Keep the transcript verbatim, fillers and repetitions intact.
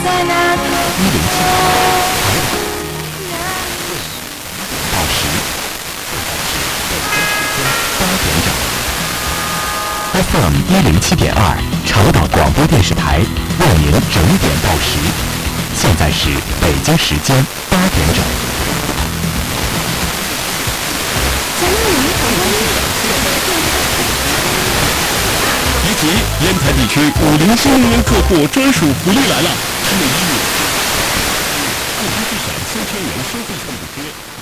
一零七到十，八点整。F M 一零七点二，长岛广播电视台为您整点报时。现在是北京时间八点整。 以及烟台地区五零新能源客户专属福利来了！每一月，购一至享三千元收费购补贴。